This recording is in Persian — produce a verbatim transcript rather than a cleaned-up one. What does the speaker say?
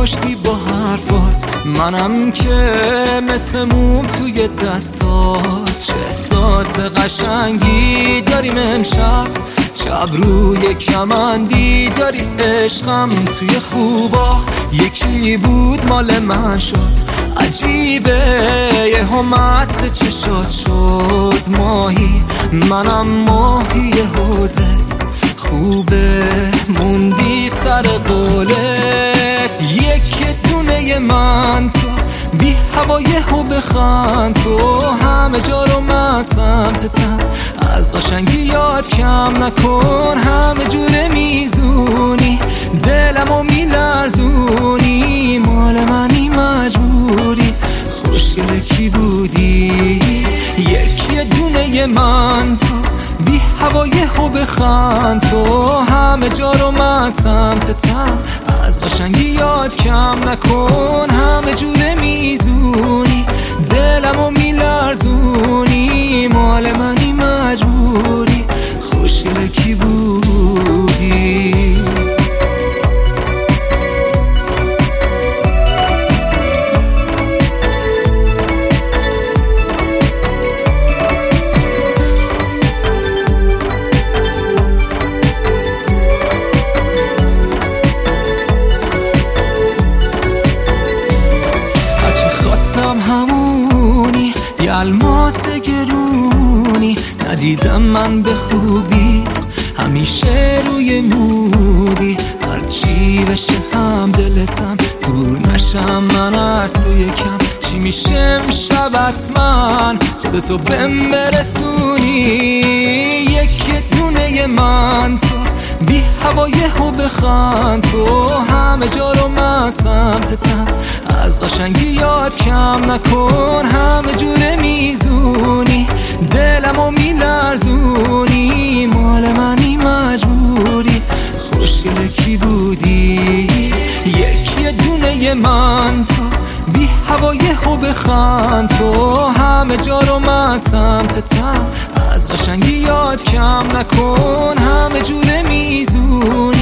کشتی با حرفات، منم که مثل موم توی دستات. چه احساس قشنگی داریم امشب، شب روی کمندی داری عشقم. توی خوبا یکی بود مال من شد، عجیبه یه هم مست چشات شد ماهی، منم ماهی حوزت. خوبه موندی سر قولت، یک دونه من تو بی هوای هو بخند تو، همه جا رو من سمتتم، از قشنگی یاد کم نکن. همه جوره میزونی دلمو میلرزونی، مال منی مجبوری، خوشگله کی بودی. یکی دونه من تو بی هوای هو بخند تو، همه جا رو من سمتتم، از قشنگی یاد کم نکن. همه جوره میزونی دلمو میلرزونی، مال منی مجبوری، خوشگله کی بودی. خواستم همونی یه الماس گرونی، ندیدم من به خوبیت، همیشه روی مودی. هرچی بشه هم دلتم، دور نشم من از تو یکم. چی میشه امشب من خودتو بهم برسونی. یک دونه من تو بی هوای هو بخند تو، همه جا رو من سمتتم، از قشنگی یاد کم نکن. همه جوره میزونی دلمو میلرزونی، مال منی مجبوری، خوشگله کی بودی. یکی دونه من تو بی هوای هو بخند تو، همه جا رو من سمتتم، از قشنگی یاد کم نکن. همه جوره میزونی